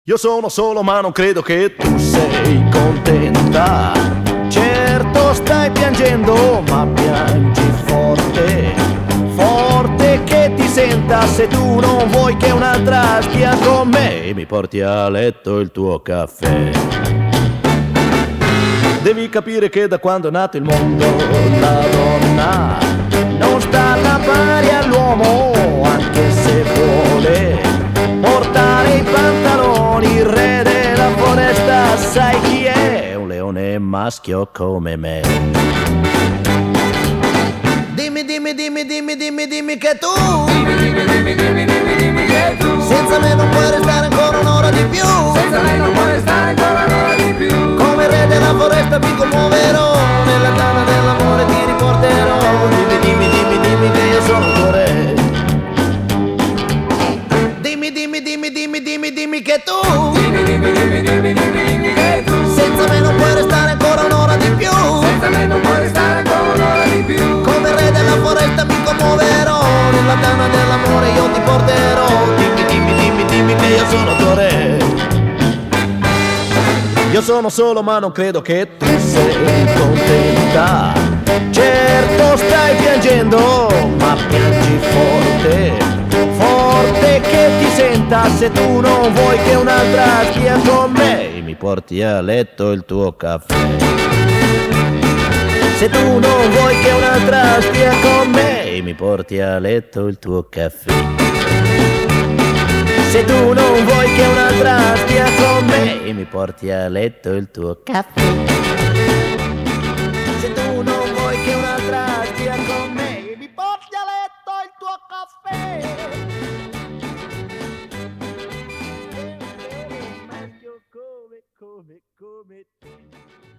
Io sono solo ma non credo che tu sei contenta. Certo stai piangendo ma piangi forte, forte che ti senta. Se tu non vuoi che un'altra stia con me, mi porti a letto il tuo caffè. Devi capire che da quando è nato il mondo la donna non sta alla pari all'uomo, anche se vuole portare i pantaloni. Il re della foresta sai chi è? Un leone maschio come me. Dimmi, dimmi, dimmi, dimmi, dimmi, dimmi che tu senza me non puoi restare ancora un'ora di più. Senza me non puoi restare ancora un'ora di più. Come il re della foresta mi commuoverò, nella tana dell'amore ti riporterò. Dimmi, dimmi, dimmi, dimmi che io sono il tuo re. Dimmi, dimmi, dimmi, dimmi, dimmi, dimmi che tu Dimmi, dimmi, dimmi, dimmi, dimmi, dimmi che tu senza me non puoi restare ancora un'ora di più. senza me non puoi restare ancora un'ora di più. Come il re della foresta mi commuoverò, nella tana dell'amore io ti porterò. Dimmi, dimmi, dimmi, dimmi che io sono il tuo re. Io sono solo ma non credo che tu sei contenta. Certo stai piangendo ma piangi forte, forte che ti senta. Se tu non vuoi che un'altra stia con me, mi porti a letto il tuo caffè. Se tu non vuoi che un'altra stia con me, mi porti a letto il tuo caffè. Se tu non vuoi che un'altra stia con me, mi porti a letto il tuo caffè. Se tu non vuoi che un'altra stia con me, mi porti a letto il tuo caffè. Maschio come te.